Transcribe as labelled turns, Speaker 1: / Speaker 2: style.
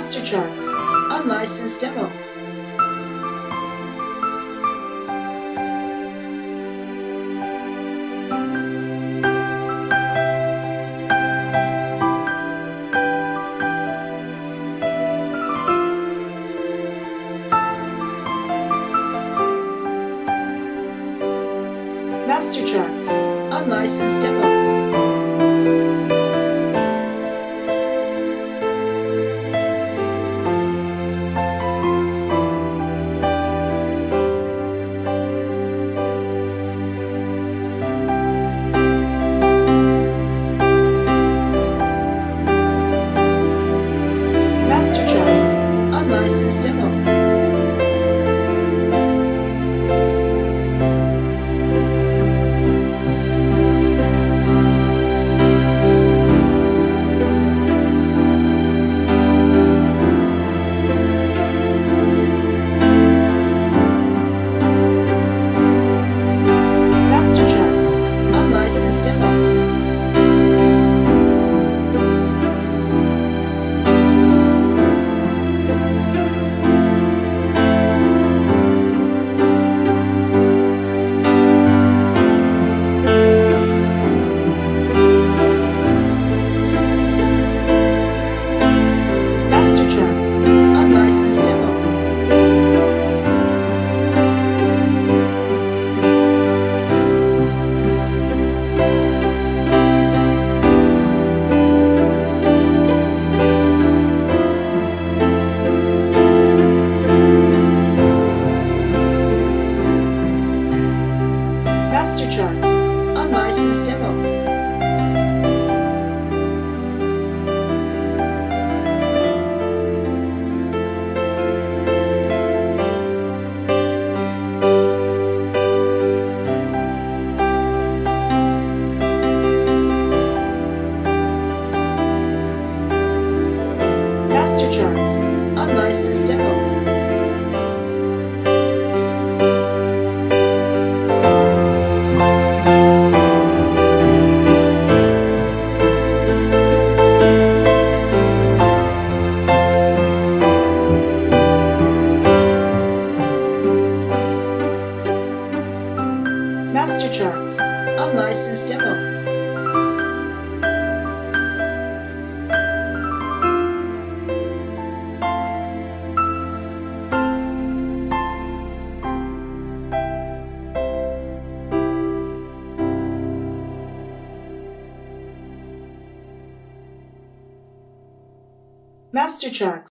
Speaker 1: Master Charts, unlicensed demo. Master Charts, unlicensed demo. Master Charts, unlicensed demo. Master Charts, unlicensed demo. Master Charts, unlicensed demo. Master Charts, unlicensed demo. Master Charts, unlicensed demo. Master Charts, unlicensed demo. Master Charts.